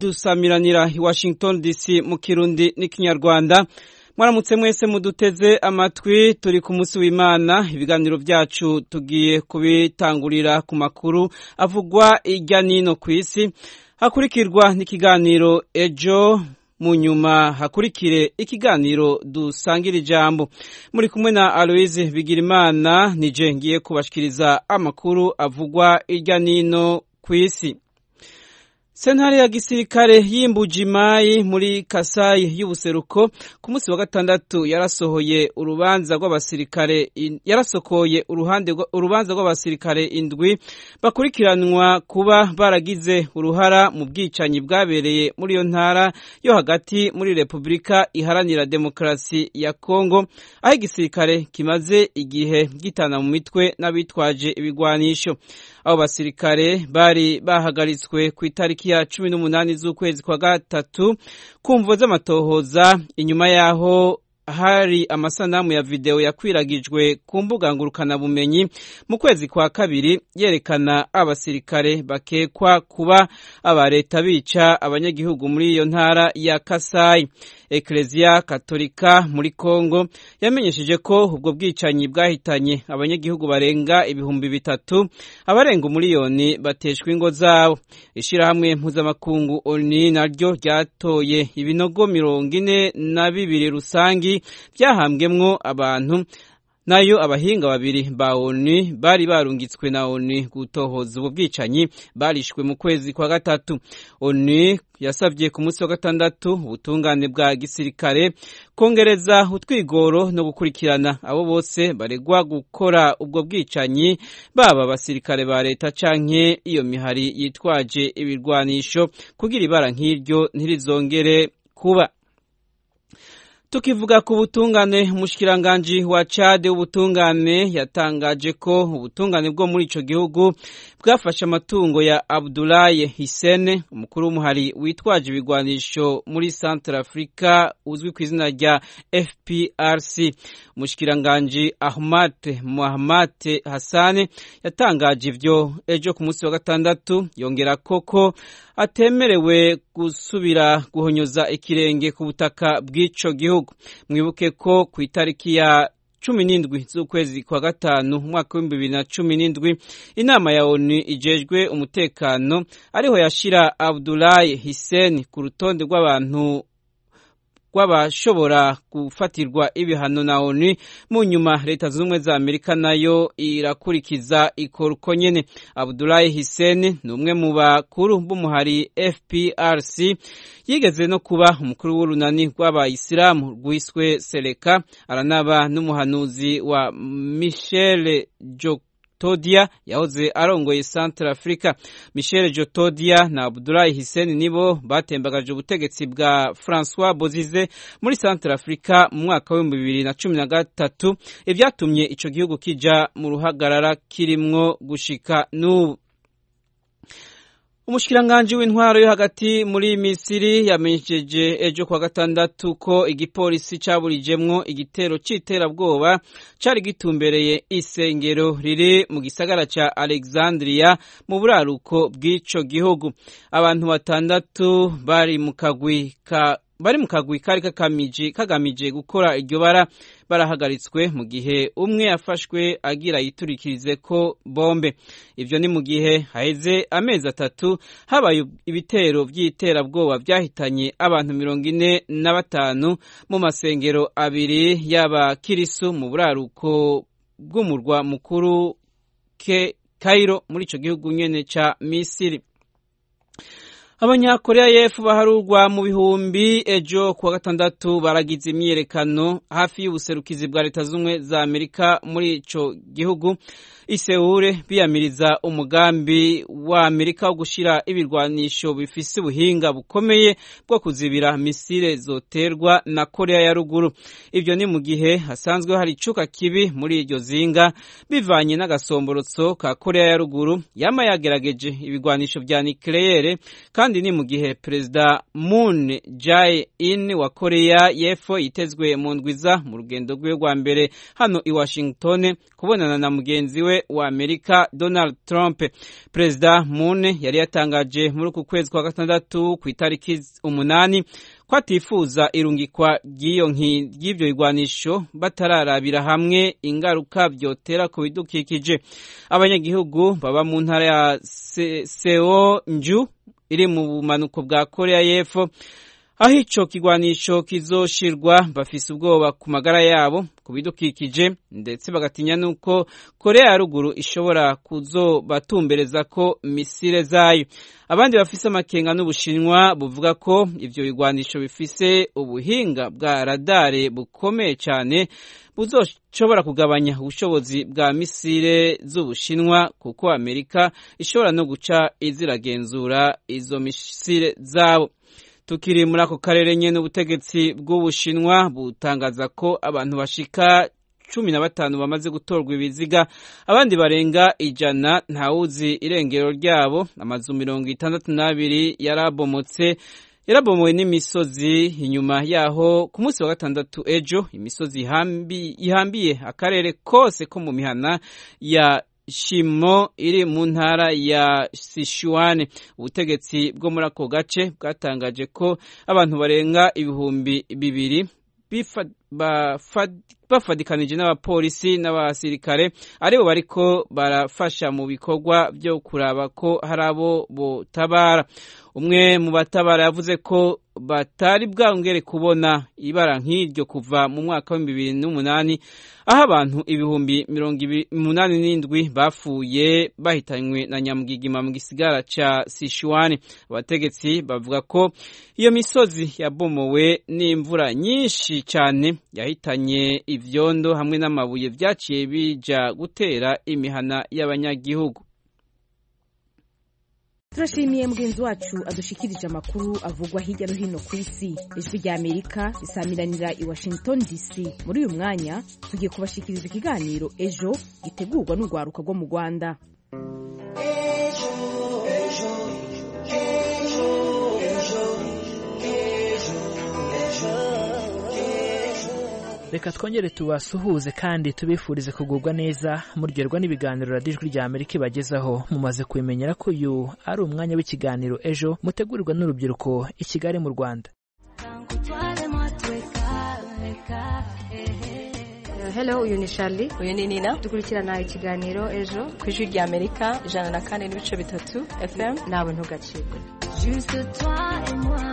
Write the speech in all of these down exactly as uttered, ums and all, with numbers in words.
dusamiranira i Washington D C mu Kirundi n'ikinyarwanda. Mwaramutse mwese muduteze amatwi, turi ku munsi w'Imana. Ibiganiro vyacu tugiye kubitangurira ku makuru avugwa irya nino kw'isi, hakurikirwa n'ikiganiro ejo, mu nyuma hakurikire ikiganiro dusangira ijambo. Muri kumwe na Aloise Bigirimana, nije ngiye kubashikiriza amakuru avugwa irya nino kw'isi. Sentare ya gisirikare y'Imbujimayi muri Kasai y'ubuseruko ku munsi wa gatandatu yarasohoye urubanza rw'abasirikare yarasokoye uruhande urubanza rw'abasirikare indwi bakurikiranwa kuba baragize uruhara mu bwicanyi bwabereye muri yo ntara yo hagati muri Republika Iharanira Demokarasi ya Kongo, aho igisirikare kimaze igihe gitana mu mitwe n'abitwaje ibigwanisho. Abo basirikare bari bahagaritswe ku itariki ya cumi n'umunani z'ukwezi kwa gatatu kumvo z'amatohoza, inyuma yaho hari amasanamu ya video yakwiragijwe ku mbuga ngurukana bumenyi mu kwezi kwa kabiri yerekana abasirikare bakekwa kuba aba leta bica abanyagihugu muri iyo ntara ya Kasai. Eklezia Katolika muri Kongo yamenyesheje ko ubwo bwicanyi bwahitanye abanyagihugu barenga ibihumbi bitatu, abarenga umuliyoni bateshwa ingo zabo. Ishirahamwe mpuzamakungu O N U naryo ryatoye ibinogo mirongo ine na bibiri rusangi byahambwemwo abantu, nayo abahinga babiri ba O N U bari barungitswe na O N U gutohoza ubwo bwicanyi barishwe mu kwezi kwa gatatu. O N U yasavye ku munsi wa gatandatu ubutungane bwa gisirikare kongereza utwigoro no gukurikirana abo bose baregwa gukora ubwo bwicanyi, baba abasirikare ba leta canke iyo mihari yitwaje ibirwanisho, kugira ibara nk'iryo ntirizongere kuba. Tukivuga ku butungane, umushikiranganje wa Chad w'ubutungane yatangaje ko ubutungane bwo muri ico gihugu bwafashe amatungo ya Abdoulaye Hissene, umukuru w'umuhari witwaje ibigwanisho muri Central Africa uzwi ku izina rya F P R C. Umushikiranganje Ahmad Mohamed Hassan yatangaje ivyo ejo ku munsi wa gatandatu, yongera koko atemerewe gusubira guhonyoza ikirenge ku butaka bw'ico gihugu. Mwibuke ko ku itariki ya cumi n'indwi z'ukwezi kwa gatanu umwaka w'ibihumbi bibiri na cumi n'indwi inama ya O N U ijejwe umutekano ariho yashira Abdoulaye Hissene ku rutonde rw'abantu kwabashobora gufatirwa ibihano na O N U. Mu nyuma leta z'ubumwe za Amerika nayo irakurikiza ikora uko nyene. Abdoulaye Hissene ni umwe mu bakuru b'umuhari F P R C, yigeze no kuba umukuru w'urunani rw'abayisilamu rwiswe Seleka, aranaba n'umuhanuzi wa Michel Jotodia yahoze arongoye Central Africa. Michel Jotodia na Abdoulaye Hissene nibo batembagaje ubutegetsi bwa François Bozize muri Central Africa mu mwaka wa bibiri na cumi na gatatu, ivyatumye ico gihugu kija mu ruhagarara kirimwo gushika n'ubu. Umushikiranganje w'intwaro yo hagati muri Misiri yamenyesheje ejo kwa gatandatu ko igipolisi caburijemwo igitero c'iterabwoba cari gitumbereye isengero riri mu gisagara ca Alexandria mu buraruko bw'ico gihugu. Abantu batandatu bari mu kagwi ka bari mu kagwi kari kakamije kagamije gukora iryo bara barahagaritswe, mu gihe umwe yafashwe agira yiturikirize ko bombe. Ivyo ni mu gihe haheze amezi atatu habaye ibitero vy'iterabwoba vyahitanye abantu mirongo ine na batanu mu masengero abiri y'abakirisu mu buraruko bw'umurwa mukuru ke Cairo muri ico gihugu nyene ca Misiri. Abanyakorea y'Epfo baharurwa mu bihumbi ejo kuwa gatandatu baragize imyiyerekano hafi y'ubuserukizi bwa leta z'ubumwe za Amerika muri ico gihugu i Seoul, biyamiriza umugambi wa Amerika wo gushira ibirwanisho bifise ubuhinga bukomeye bwo kuzibira misile zoterwa na Korea ya ruguru. Ivyo ni mu gihe hasanzwe hari icuka kibi muri iryo zinga bivanye n'agasomborotso ka Korea ya ruguru yama yagerageje ibigwanisho vya nucleaire, kandi kandi ni mu gihe perezida Moon Jae-in wa Korea y'Epfo yitezwe mu ndwiza mu rugendo rwe rwa mbere hano i Washington kubonana na mugenzi we wa Amerika Donald Trump. Perezida Moon yari yatangaje muri uku kwezi kwa gatandatu ku itariki umunani ko atifuza irungikwa ry'iyo ry'ivyo igwanisho batararabira hamwe ingaruka byotera ku bidukikije. Abanyagihugu baba mu ntara ya Seonju iri mu bumanuko bwa Korea y'Epfo aho ico kigwanisho kizoshirwa bafise ubwoba ku magara yabo ku bidukikije ndetse bagatinya nuko Korea ya ruguru ishobora kuzobatumbereza ko misile zayo. Abandi bafise amakenga n'Ubushinwa buvuga ko ivyo bigwanisho bifise ubuhinga bwa radare bukomeye cyane buzoshobora kugabanya ubushobozi bwa misile z'Ubushinwa kuko Amerika ishobora no guca iziragenzura izo misile zabo. Tukiri muri ako karere nyene ubutegetsi bw'Ubushinwa butangaza ko abantu bashika cumi na batanu bamaze gutorwa ibiziga, abandi barenga ijana ntawuzi irengero ryabo. Amazu mirongo itandatu n'abiri yarabomotse yarabomowe n'imisozi inyuma yaho ku munsi wa gatandatu ejo. Imisozi ihambi, ihambiye akarere kose ko mu mihana ya Shimo iri mu ntara ya Sichuan. Ubutegetsi bwo muri ako gace bwatangaje ko abantu barenga ibihumbi bibiri bafadikanije n'abapolisi n'abasirikare aribo bariko barafasha mu bikorwa byo kuraba ko hari abo botabara. Umwe mu batabara yavuze ko batari bwongere kubona ibara nk'iryo kuva mu mwaka wa bibiri n'umunani aho abantu ibihumbi mirongo umunani n'indwi bafuye bahitanywe na nyamugigima mu gisigara ca Sichuan. Abategetsi bavuga ko iyo misozi yabomowe n'imvura nyinshi cyane yahitanye ivyondo hamwe n'amabuye vyaciye bija gutera imihana y'abanyagihugu. Turashimiye mugenzi wacu adushikirije amakuru avugwa hirya no hino ku isi. Ijwi rya Amerika risamiranira i Washington D C. Muri uyu mwanya tugiye kubashikiriza ikiganiro ejo gitegurwa n'urwaruka rwo mu Rwanda. Reka twongere tubasuhuze kandi tubifurize kugubwa neza muryoherwa n'ibiganiro radiyo Ijwi rya Amerika ibagezaho. Mumaze kubimenyera ko uyu ari umwanya w'ikiganiro ejo mutegurirwa n'urubyiruko i Kigali mu Rwanda. Hello, uyu ni Charlie. Uyu ni Nina. Dukurikirana ikiganiro ejo ku Ijwi rya Amerika ijana na kane n'ibice bitatu F M. Nawe ntugacikwe. Juste toi et moi.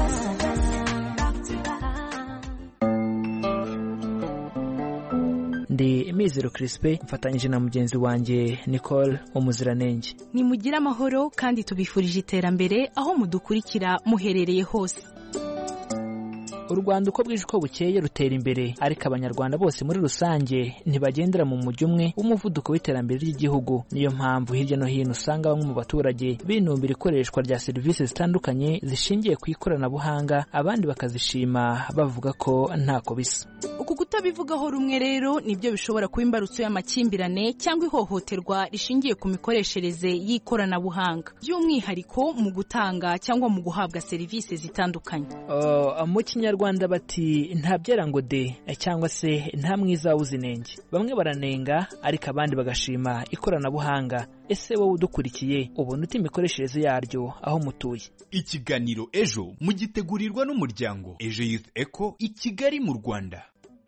Ndi Mizero Crispe mfatanyije na mugenzi wanjye Nicole Umuziranenge. Nimugira amahoro kandi tubifurije iterambere aho mudukurikira muherereye hose. U Rwanda uko bwije uko bukeye rutera imbere, ariko abanyarwanda bose muri rusange ntibagendera mu mujyi umwe w'umuvuduko w'iterambere ry'igihugu. Niyo mpamvu hirya no hino usanga bamwe mu baturage binumbira ikoreshwa rya serivisi zitandukanye zishingiye ku ikoranabuhanga, abandi bakazishima bavuga ko ntako bisa. Uku kutabivugaho rumwe rero nibyo bishobora kuba imbarutso y'amakimbirane cyangwa ihohoterwa rishingiye ku mikoreshereze y'ikoranabuhanga, by'umwihariko mu gutanga cyangwa mu guhabwa serivisi zitandukanye. Uh, mu Kinyarwanda bati ntabyera ngo de cyangwa se nta mwiza wuzinenge. Bamwe baranenga ariko abandi bagashima ikoranabuhanga. Ese wowe udukurikiye ubona uti imikoreshereze yaryo aho mutuye? Ikiganiro ejo mugitegurirwa n'umuryango Ejo Youth Echo i Kigali mu Rwanda.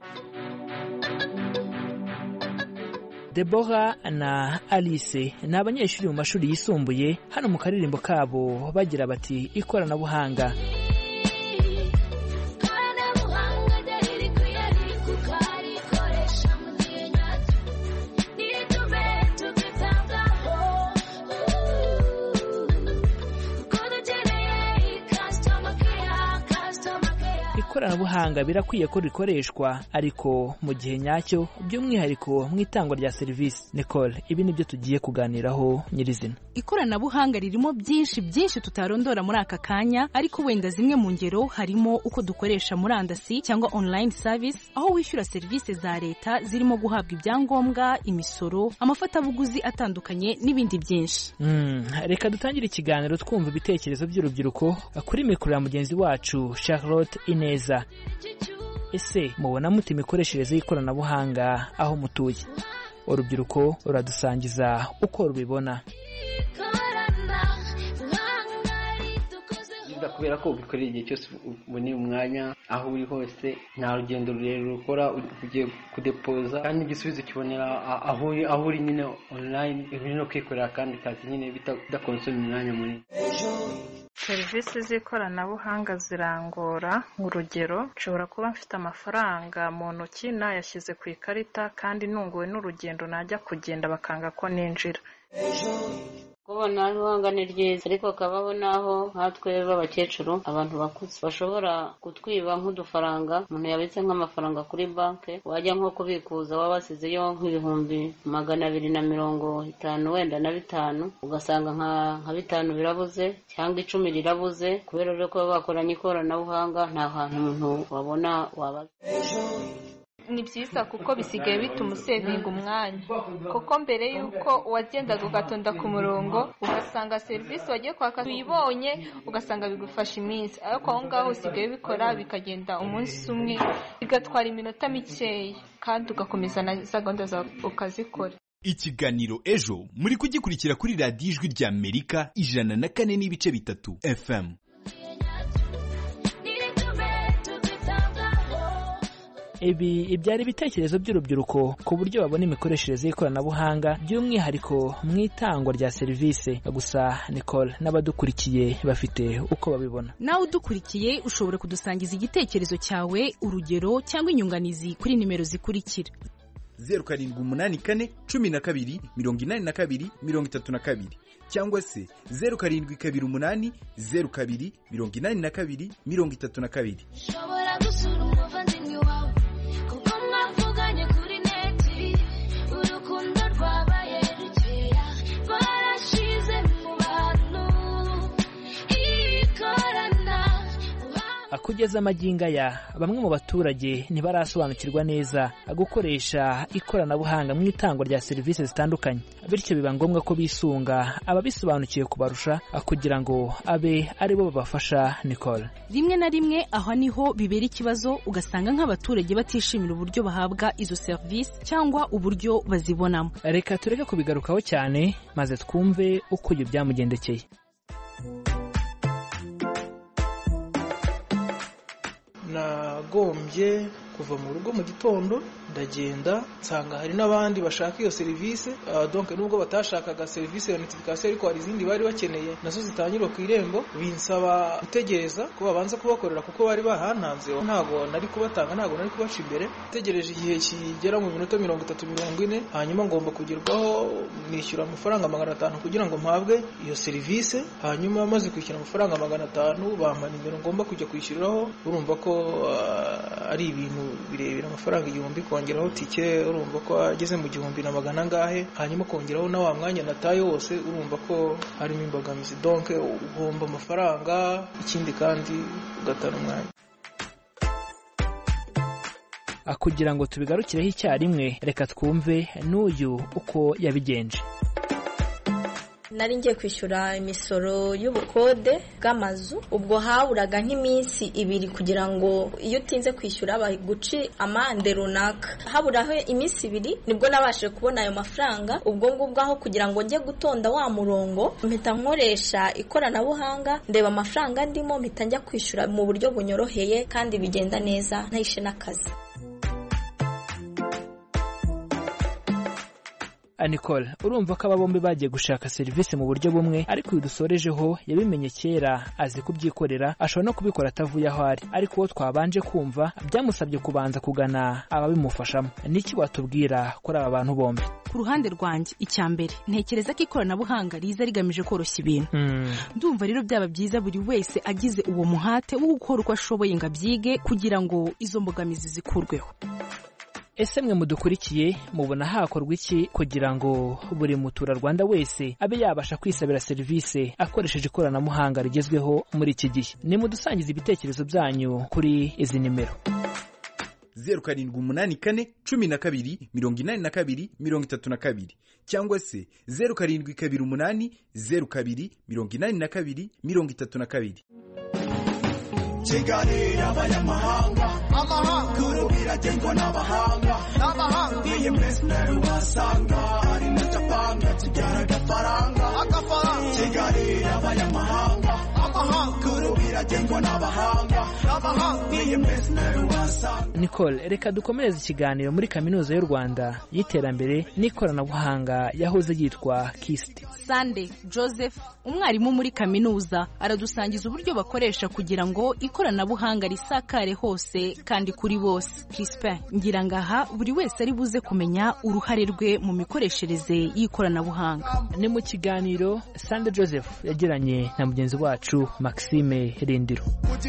Deborah na Alice ni abanyeshuri mu mashuri yisumbuye hano mu karirimbo kabo bagira bati ikoranabuhanga. ikoranabuhanga birakwiye ko rikoreshwa ariko mu gihe nyacyo by'umwihariko mu itangwa rya serivisi. Nicole, ibi nibyo tugiye kuganiraho nyirizina. Ikoranabuhanga ririmo byinshi byinshi tutarondora muri aka kanya, ariko wenda zimwe mu ngero harimo uko dukoresha murandasi cyangwa online service, aho wishyura serivisi za leta zirimo guhabwa ibyangombwa, imisoro, amafatabuguzi atandukanye n'ibindi byinshi. Mm, reka dutangire ikiganiro twumva ibitekerezo by'urubyiruko kuri mikoro ya mugenzi wacu Charlotte Ineza. Ese mubona mute imikoreshereze y'ikoranabuhanga aho mutuye? Urubyiruko ruradusangiza uko rubibona. Kubera ko ubikorera igihe cyose uboneye umwanya aho uri hose, nta rugendo rurerure ukora ugiye kudepoza, kandi igisubizo kibonera aho uri aho uri nyine online, ibintu no kwikorera kandi kazi nyine bidakonsoma umwanya munini. Serivisi z'ikoranabuhanga zirangora. Urugero, nshobora kuba mfite amafaranga mu ntoki nayashyize ku ikarita kandi nunguwe n'urugendo najya kugenda bakanga ko ninjira. Kubona ikoranabuhanga ni ryiza, ariko kabaho naho nkatwe b'abakecuru, abantu bakuze bashobora kutwiba nk'udufaranga. Umuntu yabitse nk'amafaranga kuri banki, wajya nko kubikuza waba wasizeyo nk'ibihumbi magana abiri na mirongo itanu wenda na bitanu, ugasanga nka bitanu birabuze cyangwa icumi rirabuze, kubera rero ko bakoranye ikoranabuhanga nta hantu umuntu wabona wabaza. Ni byiza kuko bisigaye bituma usevinga umwanya, kuko mbere yuko wagendaga ugatonda ku murongo ugasanga serivisi wagiye kwaka uyibonye ugasanga bigufasha iminsi, ariko aho ngaho usigaye bikora bikagenda umunsi umwe, bigatwara iminota mikeya kandi ugakomeza na za gahunda zawe ukazikora. Ikiganiro Ejo muri kugikurikira kuri radiyo Ijwi rya Amerika ijana na kane n'ibice bitatu F M. Ibi ibyari ibitekerezo by'urubyiruko ku buryo babona imikoreshereze y'ikoranabuhanga by'umwihariko mu itangwa rya serivisi. Gusa Nicole n'abadukurikiye bafite uko babibona. Nawe udukurikiye ushobora kudusangiza igitekerezo cyawe, urugero cyangwa inyunganizi kuri nimero zikurikira: zeru karindwi umunani kane cumi na kabiri mirongo inani na kabiri mirongo itatu na kabiri cyangwa se zeru karindwi kabiri umunani zeru kabiri mirongo inani na kabiri mirongo itatu na kabiri. Shobora gusura umuvandimwe wawe kuko mwavuganye kuri neti, urukundo rwabaye rukeya barashize mu bantu ikorana. Kugeza amagingo aya bamwe mu baturage ntibarasobanukirwa neza gukoresha ikoranabuhanga mu itangwa rya serivisi zitandukanye, bityo biba ngombwa ko bisunga ababisobanukiye kubarusha kugira ngo abe ari bo babafasha. Nicole, rimwe na rimwe aho niho bibera ikibazo, ugasanga nk'abaturage batishimira uburyo bahabwa izo serivisi cyangwa uburyo bazibonamo. Reka tureke kubigarukaho cyane maze twumve uko ibyo byamugendekeye. Nagombye kuva mu rugo mu gitondo ndagenda nsanga hari n'abandi bashaka iyo serivisi, uh, donc nubwo batashakaga serivisi ya notification ariko hari izindi bari bakeneye nazo zitangirwa ku irembo, binsaba gutegereza ko babanza kubakorera kuko bari bahantanze, ntago nari kubatanga, ntago nari kubaca imbere. Tegereje igihe kigera mu minota mirongo itatu mirongo ine, hanyuma ngomba kugerwaho nishyura amafaranga magana atanu kugira ngo mpabwe iyo serivisi. Hanyuma maze kwishyura amafaranga magana atanu bampa nimero ngomba kujya kwishyuriraho. Urumva ko uh, ari ibintu birebera, amafaranga igihumbi kongeraho tike, urumva ko ageze mu gihumbi na magana ngahe, hanyuma kongeraho na wa mwanya nataye wose, urumva ko harimo imbogamizi. Donc ugomba amafaranga, ikindi kandi ugatana umwanya. Kugira ngo tubigarukireho icyarimwe, reka twumve n'uyu uko yabigenje. Nari ngiye kwishyura imisoro y'ubukode bw'amazu, ubwo haburaga nk'iminsi ibiri kugira ngo iyo utinze kwishyura baguci amande runaka. Haburaho iminsi ibiri nibwo nabashije kubona ayo mafaranga. Ubwo ngubwo aho kugira ngo njye gutonda wa murongo, mpita nkoresha ikoranabuhanga, ndeba amafaranga ndimo, mpita njya kwishyura mu buryo bunyoroheye kandi bigenda neza, ntahishe n'akazi. Nicole urumva ko aba bombi bagiye gushaka serivisi mu buryo bumwe ariko uyu dusorejeho yabimenye kera azi kubyikorera ashobora no kubikora atavuye aho ari ariko uwo twabanje kumva byamusabye kubanza kugana ababimufashamo. Niki watubwira kuri aba bantu bombi? Ku ruhande rwanjye icya mbere ntekereza ko ikoranabuhanga riza rigamije koroshya ibintu. Ndumva rero byaba byiza buri wese agize uwo muhate wo gukora uko ashoboye ngo abyige kugira ngo izo mbogamizi zikurweho. Ese mwe mudukurikiye mubona hakorwa iki kugira ngo buri muturarwanda wese abe yabasha kwisabira serivisi akoresheje ikoranabuhanga rigezweho muri iki gihe? Ni mudusangiza ibitekerezo byanyu kuri izi nimero zeru karindwi umunani kane cumi na kabiri mirongo inani na kabiri mirongo itatu na kabiri cyangwa se zeru karindwi kabiri umunani zeru kabiri mirongo inani na kabiri mirongo itatu na kabiri. Kigali y'abanyamahanga amahanga kuru biragengwa n'abahanga n'abahanga iyi mesner wasanga ari natapanga tujyana agafaranga agafaranga Kigali y'abanyamahanga amahanga kuru biragengwa n'abahanga n'abahanga iyi mesner wasanga. Nicole reka dukomereze ikiganiro muri kaminuza y'u Rwanda y'iterambere n'ikoranabuhanga yahoze yitwa K I S T. Sunday Joseph umwarimu muri kaminuza aradusangiza uburyo bakoresha kugira ngo ikoranabuhanga risakare hose kandi kuri bose. Crispin Ngirangaha buri wese ari buze kumenya uruhare rwe mu mikoreshereze y'ikoranabuhanga. Ni mu kiganiro Sunday Joseph yagiranye na mugenzi wacu Maxime Rindiro.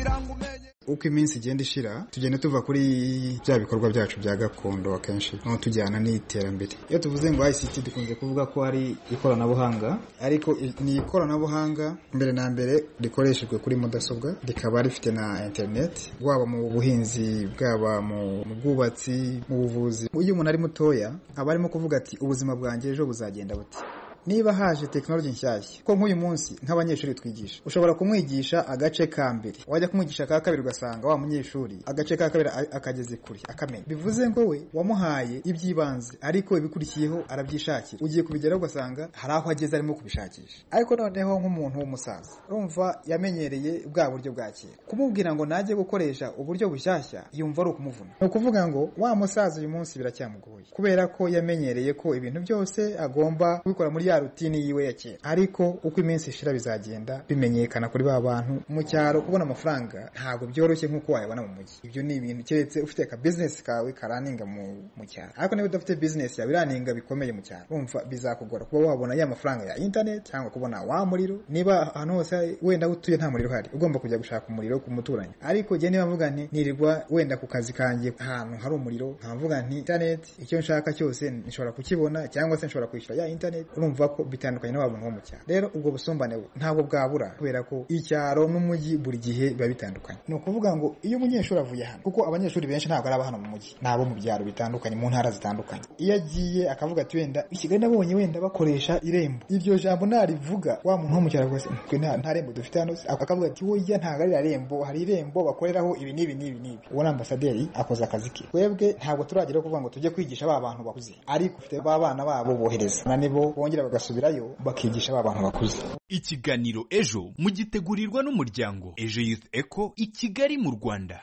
Uko iminsi igenda ishira tugenda tuva kuri bya bikorwa byacu bya gakondo akenshi no tujyana n'iterambere. Iyo tuvuze ngo I C T dukunze kuvuga ko ari ikoranabuhanga ariko ni ikoranabuhanga mbere na mbere rikoreshejwe kuri mudasobwa rikaba rifite na internet waba mu buhinzi bwaba mu bwubatsi mu buvuzi. Uyu umuntu ari mutoya aba arimo kuvuga ati ubuzima bwanjye ejo buzagenda buti. Niba haje technology nshyashya ko nk'uyu munsi nk'abanyeshuri twigisha ushobora kumwigisha agace ka mbere wajya kumwigisha ka kabiri ugasanga wa munyeshuri agace ka kabiri akageze kuri akamenya. Bivuze ngo we wamuhaye ibyibanze ariko ibikurikiyeho arabyishakira ugiye kubigeraho ugasanga hari aho ageze arimo kubishakisha. Ariko noneho nk'umuntu w'umusaza urumva yamenyereye bwa buryo bwa kera kumubwira ngo najye gukoresha uburyo bushyashya yumva ari ukumuvuna. No kuvuga ngo wa musaza uyu munsi biracyamugoye kubera ko yamenyereye ko ibintu byose agomba kubikora muri ya rutini yiwe ya kera. Ariko uko iminsi ishira bizagenda bimenyekana kuri ba bantu mu cyaro kubona amafaranga ntago byoroshye nkuko wayabona mu mujyi. Ibyo ni ibintu keretse ufite ka business kawe karaninga mu mu cyaro. Ariko niba udafite business yawe iraninga bikomeye mu cyaro umva bizakugora kuba wabona ya mafaranga ya internet cyangwa kubona wa muriro. Niba ahantu hose wenda utuye nta muriro hari ugomba kujya gushaka umuriro ku muturanyi. Ariko je niba mvuga nti nirirwa wenda ku kazi kanjye ahantu hari umuriro nkavuga nti internet icyo nshaka cyose nshobora kukibona cyangwa se nshobora kwishyura ya internet urumva ko bitandukanye n'abantu bo mu cyaro. Rero ubwo busumbane ntabwo bwabura kubera ko icyaro n'umujyi buri gihe biba bitandukanye. No kuvuga ngo iyo umunyeshuri avuye hano kuko abanyeshuri benshi ntabwo ari abahano mu mujyi nabo mu byaro bitandukanye mu ntara zitandukanye. Iyo agiye akavuga ati wenda ikigali nabonye wenda bakoresha irembo iryo jambo narivuga wa muntu wo mu cyaro rwose nta nta rembo dufite hano akavuga ati wowe ntabwo ari irembo hari irembo bakoreraho ibi n'ibi n'ibi n'ibi. Uwo ambasaderi akoze akazi ke. Twebwe ntabwo turagera kuvuga ngo tujye kwigisha ba bantu bakuze ariko ufite ba bana babo bohereza na nibo bongera bagasubirayo bakigisha ba bantu bakuze. Ikiganiro Ejo mugitegurirwa n'umuryango Ejo Youth Echo i Kigali mu Rwanda.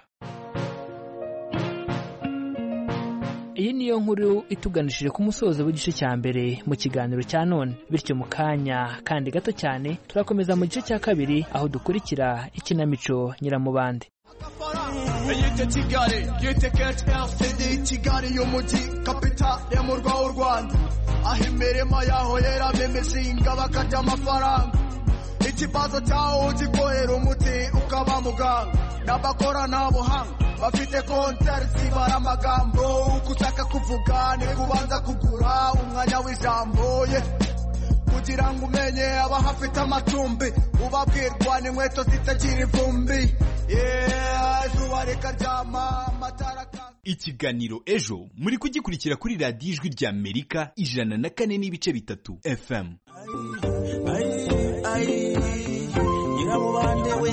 Iyi niyo nkuru ituganishije ku musozo w'igice cya mbere mu kiganiro cya none. Bityo mu kanya kandi gato cyane turakomeza mu gice cya kabiri aho dukurikira ikinamico Nyiramubande. Yite Kigali yite Kent L C D Kigali y'umujyi capital ya mu Rwanda aho imirimo yaho yeramo imishinga bakarya amafaranga. Ikibazo cyawo gikorera umuti ukaba muganga n'abakoranabuhanga bafite konterisi baramagambo uko ushaka kuvuga ni kubanza kugura umwanya w'ijambo ye kugira ngo umenye abahafite amacumbi ubabwirwa n'inkweto zitagira ivumbi. Izuba rikaryama amatara. Ikiganiro Ejo muri kugikurikira kuri radiyo Ijwi rya Amerika ijana na kane n'ibice bitatu F M. Nyiramubande we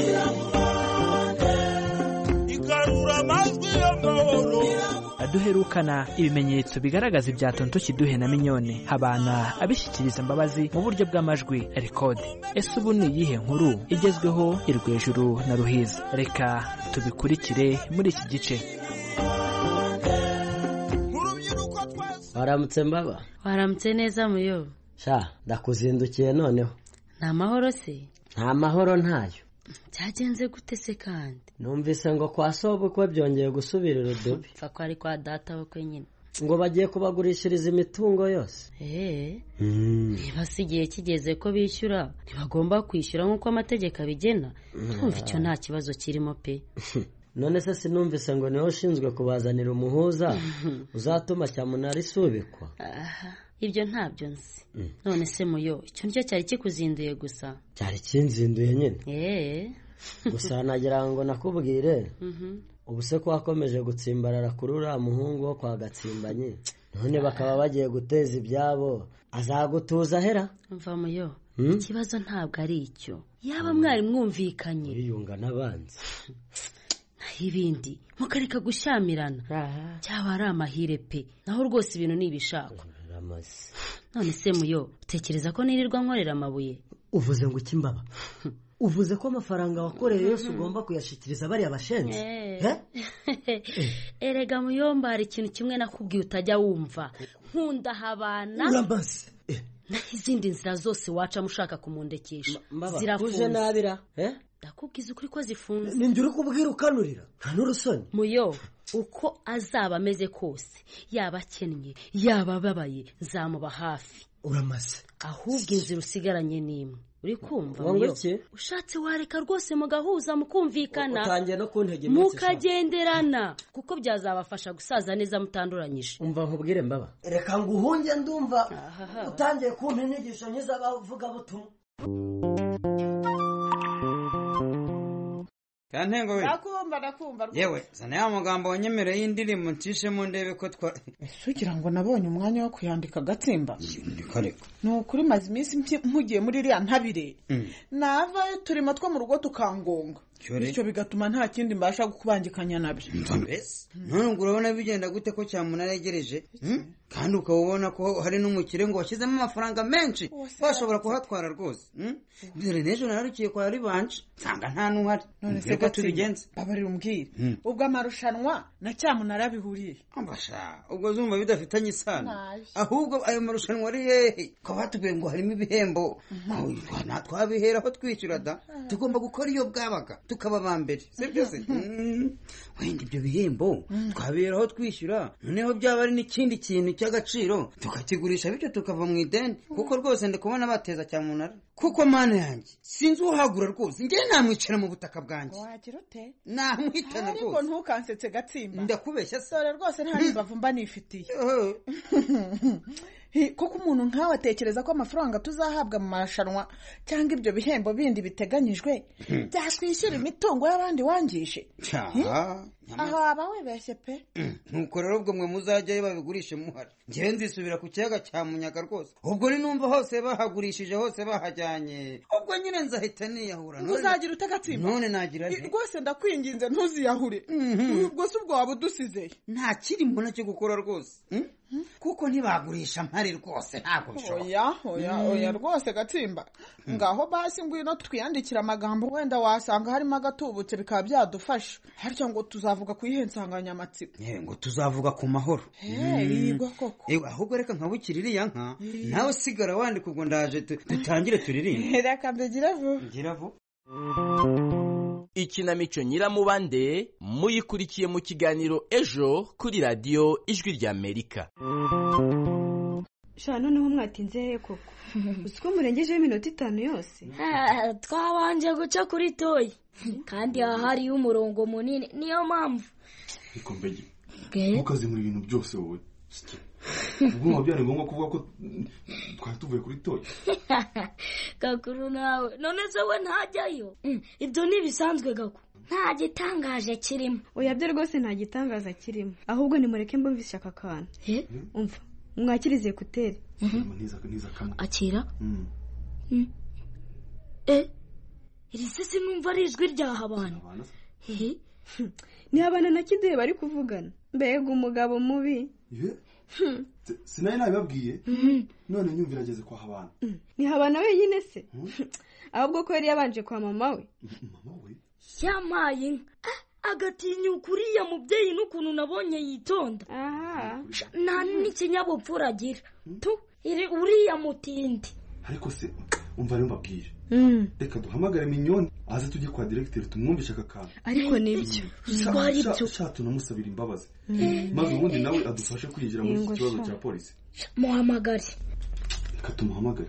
igarura amajwi y'amahoro. Duherukana ibimenyetso bigaragaza ibya Tonto Kiduhe na Minyone Habana abishyikiriza imbabazi mu buryo bw'amajwi record. Ese ubu ni iyihe nkuru igezweho irwejuru na Ruhiza? Reka tubikurikire muri iki gice. waramutse mbaba waramutse neza muyo sha ndakuzindukiye noneho nta mahoro se nta mahoro ntayo cyagenze gute se kandi numvise ngo kwa sobo ko byongeye gusubira urudobi pfa ko ari kwa data we kwenyine ngo bagiye kubagurishiriza imitungo yose eh niba si igihe kigeze ko bishyura ntibagomba kwishyura nk'uko amategeko abigena twumva icyo nta kibazo kirimo pe none se sinumvise ngo niho ushinzwe kubazanira umuhuza uzatuma cyamunara isubikwa ibyo ntabyo nzi none se muyo icyo nicyo cyari kikuzinduye gusa cyari kinzinduye nyine eh gusa nagira ngo nakubwire ubu se ko wakomeje gutsimbarara kuri uriya muhungu wo kwa Gatsimbanye none bakaba bagiye guteza ibyabo azagutuza hera mva muyo ikibazo ntabwo ari icyo yaba mwari mwumvikanye yiyunga n'abanzi ibindi mukareka gushyamirana cyaba ari amahire pe naho rwose ibintu nibishaka none se muyo utekereza ko nirirwa nkorera amabuye uvuze ngo iki mbaba uvuze ko amafaranga wakoreye yose ugomba kuyashikiriza bariya bashenzi erega muyomba hari ikintu kimwe nakubwiye utajya wumva nkunda habana uramaze naho izindi nzira zose wacamo ushaka kumundekesha zirafunze nabira ndakubwiza ukuri ko zifunze ninjye uri kubwira ukanurira nta n'urusoni muyo uko azaba ameze kose yaba akennye yaba ababaye nzamuba hafi uramaze ahubwo inzira usigaranye n'imwe uri kumva muyo ushatse wareka rwose mugahuza mukumvikana utangiye no kuntege iminsi mukagenderana kuko byazabafasha gusaza neza mutanduranyije umva nkubwire mbaba reka nguhunge ndumva utangiye kumpa inyigisho nk'iz'abavuga butumwa kantengo we ndakumva ndakumva yewe zana ya magambo wanyemereye y'indirimbo ncishemo ndebe ko twa sugira ngo nabonye umwanya wo kuyandika Gatsimba ndikareka ni ukuri maze iminsi mpugiye muri iriya ntabire navayo turimo two mu rugo tukangonga bityo bigatuma nta kindi mbasha gukubangikanya nabyo mbese none ngo urabona bigenda gute ko cyamunara yegereje kandi ukaba ubona ko hari n'umukire ngo washyizemo amafaranga menshi washobora kuhatwara rwose dore n'ejo nararukiye kwa ribanje nsanga nta n'uhari none se ko tubigenza abarira umbwire ubwo amarushanwa na cyamunara bihuriye ambasha ubwo zumva bidafitanye isano ahubwo ayo marushanwa ari hehe ko batubwiye ngo harimo ibihembo twabihera aho twishyura da tugomba gukora iyo bwabaga tukaba ba mbere si byose wenda ibyo bihembo twabihera aho twishyura noneho byaba ari n'ikindi kintu cy'agaciro tukakigurisha bityo tukava mu ideni kuko rwose ndi kubona bateza cyamunara kuko mana yanjye sinzi uhagura rwose njye namwicara mu butaka bwanjye wagira ute namwitana rwose ariko ntukansetse Gatsimba ndakubeshya sore rwose nta nimbavu mba nifitiye kuko umuntu nkawe atekereza ko amafaranga tuzahabwa mu marushanwa cyangwa ibyo bihembo bindi biteganyijwe byatwishyura imitungo y'abandi wangije aho waba wibeshye pe nuko rero ubwo mwe muzajyayo babigurishe muhari ngewe nzisubira ku kiyaga cya Munyaga rwose ubwo ni numva hose bahagurishije hose bahajyanye ubwo nyine nzahita niyahura uzagira ute Gatsimba none nagira rwose ndakwinginze ntuziyahure ubwo se ubwo waba udusizeye nta kiri mbona cyo gukora rwose kuko ntibagurisha mpari rwose ntabwo bishoboka oya oya oya rwose Gatsimba ngaho basi ngwino twiyandikira amagambo wenda wasanga harimo agatubutse bikaba byadufasha harya ngo tuzavuga ku ihe nsanganyamatsiko ngo tuzavuga ku mahoro yego koko ahubwo reka nkabukira iriya nka nawe sigara wandika ubwo ndaje dutangire turirimbe reka mbegire vuba ngira vuba ikinamico Nyiramubande muyikurikiye mu kiganiro ejo kuri radiyo ijwi rya Amerika. sha noneho mwatinze koko uzi ko murengejeho iminota itanu yose twabanje guca kuri toyi kandi aha hariyo umurongo munini niyo mpamvu ariko mbege ntukaze muri ibintu byose wowe ubwo byari ngombwa kuvuga ko twari tuvuye kuri toyi gakuru nawe none se we ntajyayo ibyo ntibisanzwe gaku nta gitangaje kirimo oya byo rwose nta gitangaza kirimo ahubwo nimureke mbumvishe aka kantu umva mwakirize kuteri akira eh iri sisi numva ari ijwi ryaha abantu ni abana na kiduhe bari kuvugana mbega umugabo mubi sinari nabibabwiye none nyumvira ageze kwa habana ni habana wenyine se ahubwo ko yari yabanje kwa mama we yamaye inka agatinyuka uriya mubyeyi n'ukuntu nabonye yitonda nta n'ikinyabupfura agira tu uriya mutindi. ariko se umva rero mbabwire reka duhamagare Mignone aze tujye kwa directeur tumwumvishe aka kantu. ariko nibyo twari byo cyatu namusabira imbabazi maze ubundi nawe adufashe kwinjira muri iki kibazo cya polisi. muhamagare. reka tumuhamagare.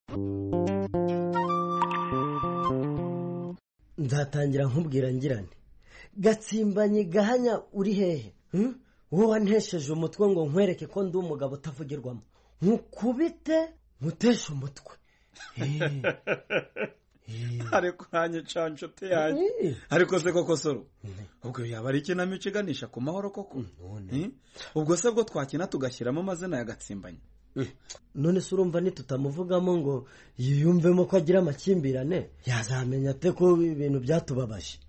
nzatangira nkubwira ngirane Gatsimbanye Gahanya uri hehe? wowe wantesheje umutwe ngo nkwereke ko ndi umugabo utavugirwamo nkukubite nkuteshe umutwe. ariko nanye cancote yanjye ariko se koko soro ubwo yaba ari ikinamico iganisha ku mahoro koko ubwo se bwo twakina tugashyiramo amazina ya Gatsimbanye. none se urumva nitutamuvugamo ngo yiyumvemo ko agira amakimbirane yazamenya ate ko ibintu byatubabaje?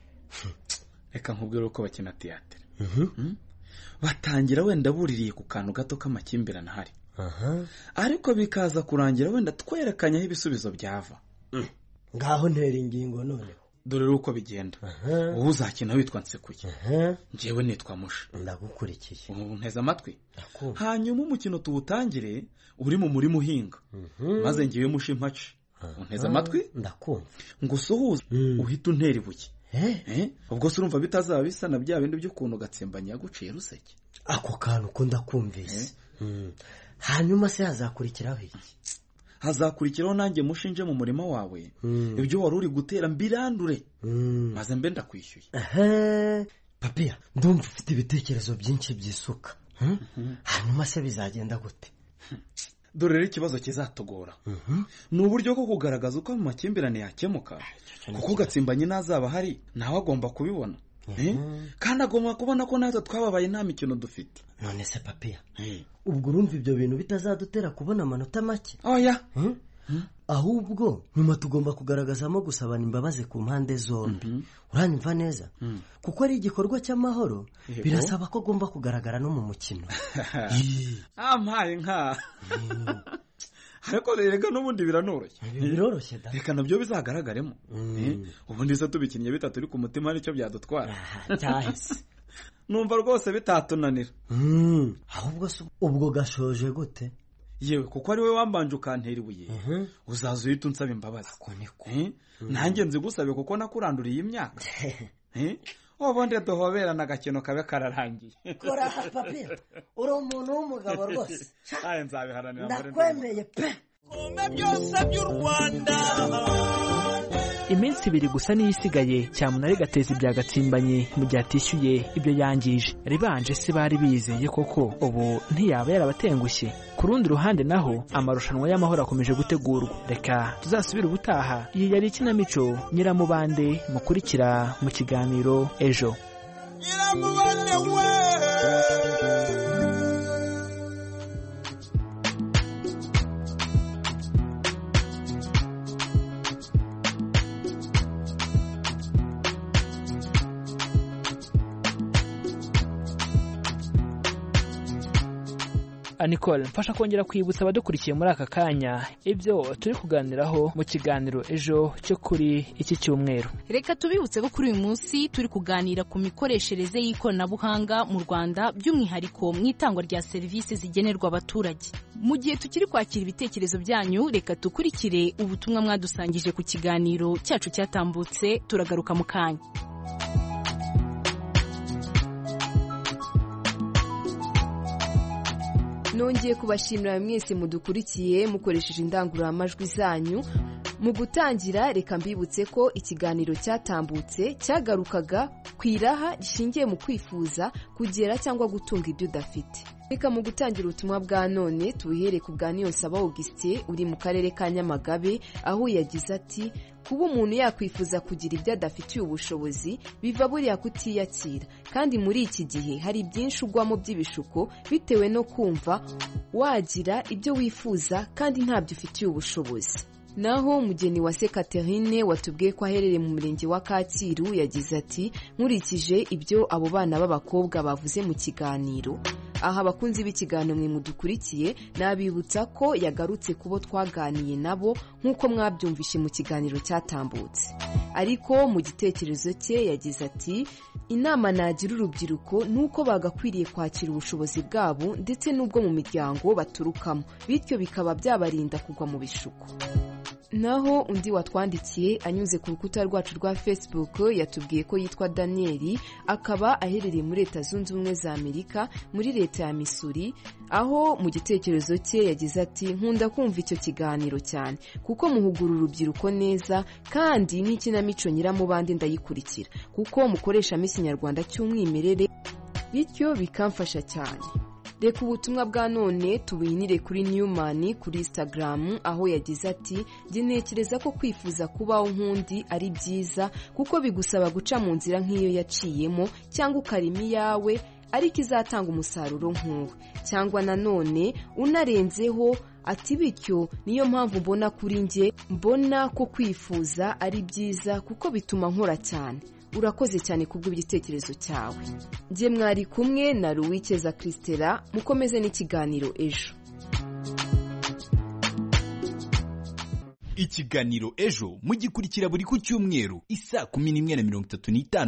reka nkubwire uko bakina theatre batangira wenda buririye ku kantu gato k'amakimbirane ahari ariko bikaza kurangira wenda twerekanyaho ibisubizo byava. ngaho ntera ingingo none dore uko bigenda. wowe uzakina witwa Nsekuye njyewe nitwa Musha. ndagukurikiye ubu nteze amatwi. hanyuma umukino tuwutangire uri mu murima uhinga maze ngiye Musha impaci unteze amatwi ndakumva ngo usuhuze uhita untera ibuye. ubwo se urumva bitazaba bisa na bya bindi by'ukuntu Gatsimbanye yaguciye ruseke. ako kantu ko ndakumvise. hanyuma se hazakurikiraho iki? hazakurikiraho nanjye mushinje mu murima wawe ibyo wari uri gutera mbirandure maze mbe ndakwishyuye. papiya ndumva ufite ibitekerezo byinshi by'isuka. hanyuma se bizagenda gute? dore rero ikibazo kizatugora ni uburyo bwo kugaragaza uko mu makimbirane yakemuka kuko Gatsimbanye nazaba hari nawe agomba kubibona kandi agomba kubona ko natwe twababaye nta mikino dufite. none se papiya ubwo urumva ibyo bintu bitazadutera kubona amanota make? oya ahubwo nyuma tugomba kugaragazamo gusabana imbabazi ku mpande zombi. uranyumva neza? kuko ari igikorwa cy'amahoro birasaba ko agomba kugaragara no mu mukino. ampaye nka ariko rega n'ubundi biranoroshye. biroroshye da. reka nabyo bizagaragaremo. ubundi se tubikinnye bitatu uri ku mutima nicyo byadutwara. cyahise numva rwose bitatunanira. ahubwo se ubwo gashoje gute? yewe kuko ari we wambanje ukantera ibuye uzaza uhita unsaba imbabazi. nanjye nzigusabe kuko nakuranduriye imyaka. ubundi duhoberana agakino kabe kararangiye. kora papiya uri umuntu w'umugabo rwose. nzabiharanira ndakwemeye pe. byose by'u Rwanda. iminsi ibiri gusa niyo isigaye cyamunara gateza ibya Gatsimbanye mu gihe atishyuye ibyo yangije. ribanje se bari bizeye koko ubu ntiyaba yarabatengushye. ku rundi ruhande naho amarushanwa y'amahoro akomeje gutegurwa. reka tuzasubire ubutaha. iyi yari ikinamico Nyiramubande mukurikira mu kiganiro ejo. Nyiramubande we Nicole mfasha kongera kwibutsa abadukurikiye muri aka kanya ibyo turi kuganiraho mu kiganiro ejo cyo kuri iki cyumweru. Reka tubibutse ko kuri uyu munsi turi kuganira ku mikoreshereze y'ikoranabuhanga mu Rwanda by'umwihariko mu itangwa rya serivisi zigenerwa abaturage. Mu gihe tukiri kwakira ibitekerezo byanyu reka tukurikire ubutumwa mwadusangije ku kiganiro cyacu cyatambutse turagaruka mu kanya. nongeye kubashimira mwese mudukurikiye mukoresheje indangururamajwi zanyu. mu gutangira reka mbibutse ko ikiganiro cyatambutse cyagarukaga ku iraha rishingiye mu kwifuza kugera cyangwa gutunga ibyo udafite. reka mu gutangira ubutumwa bwa none tubuhere ku bwa Niyonsaba Augustin uri mu karere ka Nyamagabe aho yagize ati kuba umuntu yakwifuza kugira ibyo adafitiye ubushobozi biva buriya kutiyakira kandi muri iki gihe hari byinshi ugwamo by'ibishuko bitewe no kumva wagira ibyo wifuza kandi ntabyo ufitiye ubushobozi. naho umugeni wa se Catherine watubwiye ko aherereye mu murenge wa Kacyiru yagize ati nkurikije ibyo abo bana b'abakobwa bavuze mu kiganiro aha abakunzi b'ikiganiro mwe mudukurikiye nabibutsa ko yagarutse kubo twaganiye nabo nk'uko mwabyumvishe mu kiganiro cyatambutse ariko mu gitekerezo cye yagize ati inama nagira urubyiruko nuko bagakwiriye kwakira ubushobozi bwabo ndetse n'ubwo mu miryango baturukamo bityo bikaba byabarinda kugwa mu bishuko. Naho undi watwandikiye anyuze ku rukuta rwacu rwa Facebook yatubwiye ko yitwa Daniel akaba aherereye muri Leta Zunze Ubumwe za Amerika muri leta ya Missouri, aho mu gitekerezo cye yagize ati nkunda kumva icyo kiganiro cyane kuko muhugura urubyiruko neza kandi n'ikinamico nyiramubande ndayikurikira kuko mukoreshamo ikinyarwanda cy'umwimerere bityo bikamfasha cyane. Reka ubutumwa bwa none tubuhinire kuri Newman kuri Instagram aho yagize ati njye ntekereza ko kwifuza kubaho nk'undi ari byiza kuko bigusaba guca mu nzira nk'iyo yaciyemo cyangwa ukarima iyawe ariko izatanga umusaruro nk'uwe cyangwa nanone unarenzeho ati bityo niyo mpamvu mbona kuri njye mbona ko kwifuza ari byiza kuko bituma nkora cyane. Urakoze cyane kubw'igitekerezo cyawe. Njye mwari kumwe na Ruwikeza Christela mukomeze n'ikiganiro ejo. Ikiganiro ejo mugikurikira buri ku cyumweru isa kumi n'imwe na mirongo itatu n'itanu